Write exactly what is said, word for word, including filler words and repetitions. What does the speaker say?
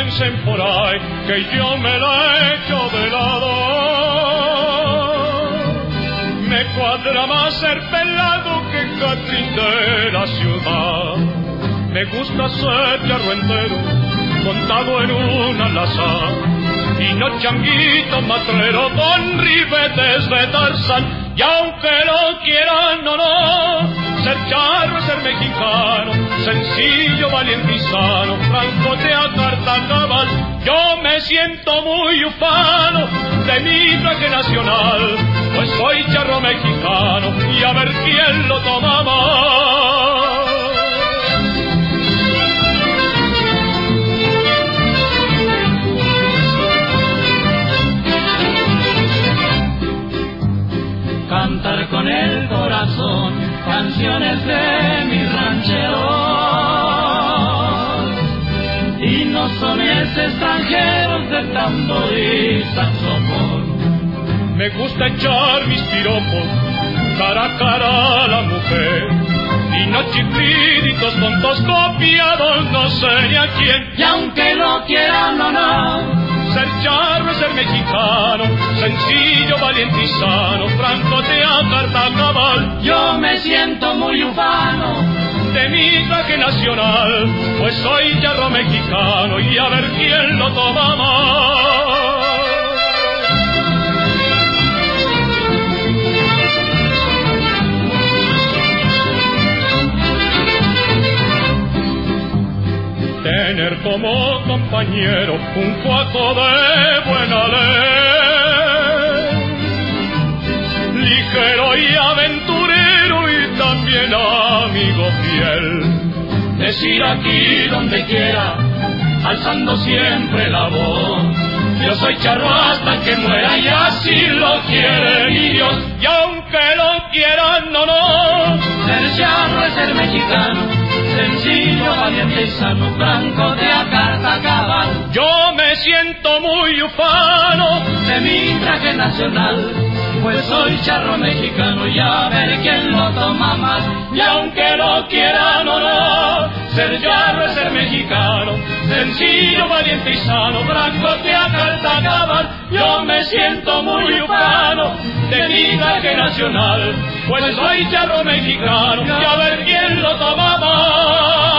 piensen por ahí que yo me la echo de lado. Me cuadra más ser pelado que Catrín de la ciudad. Me gusta ser charro entero, montado en un alazán, y no changuito matrero con ribetes de Tarzán. Y aunque lo quieran o no, ser charro es ser mexicano, sencillo, valiente y sano, franco de a carta cabal. Yo me siento muy ufano de mi traje nacional, pues soy charro mexicano y a ver quién lo toma más. Cantar con el corazón canciones de mi ranchero, y no sones extranjeros de tambor y saxofón. Me gusta echar mis piropos cara a cara a la mujer, y no chifliditos tontos copiados no sé ni a quién. Y aunque lo quieran o no, ser charro es ser mexicano, sencillo, valiente y sano, franco de a carta cabal. Yo me siento muy ufano de mi traje nacional, pues soy charro mexicano y a ver quién lo toma más. Tener como compañero un cuaco de buena ley, ligero y aventurero y también amigo fiel. Decir aquí donde quiera, alzando siempre la voz, yo soy charro hasta que muera y así lo quiere mi Dios. Y aunque lo quieran o no, ser charro es ser mexicano, sencillo, valiente y sano, franco de a carta cabal. Yo me siento muy ufano de mi traje nacional, pues soy charro mexicano y a ver quién lo toma más. Y aunque lo quieran o no, ser charro es ser mexicano, sencillo, valiente y sano, franco de a carta cabal. Yo me siento muy ufano de mi traje nacional, pues soy charro mexicano y a ver quién lo toma más.